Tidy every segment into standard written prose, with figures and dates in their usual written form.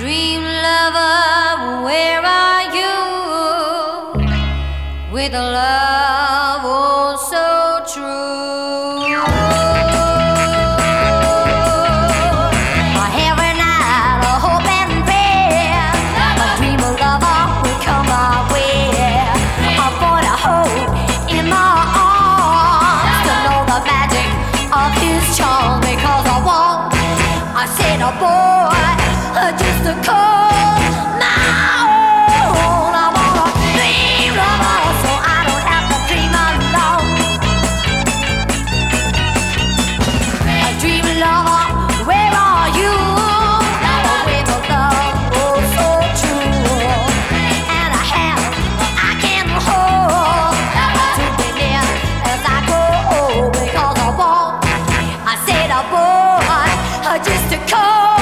Dream lover, where are you? With a love oh so true. Every night I hope and pray a dream of lover will come my way. I want to hold in my arms to know the magic of his charm, because I said, oh boy, just to call my own. I want a dream lover, so I don't have to dream alone. A dream lover, where are you? With a love oh so true, and a hand I can hold to be near as I go, because I said, oh boy, just to call.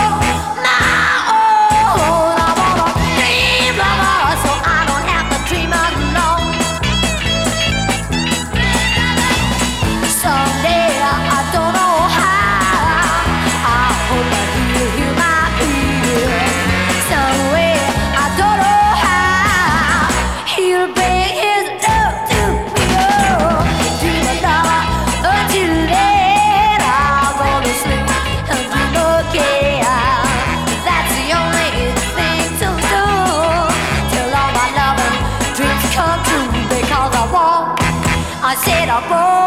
I said, oh boy.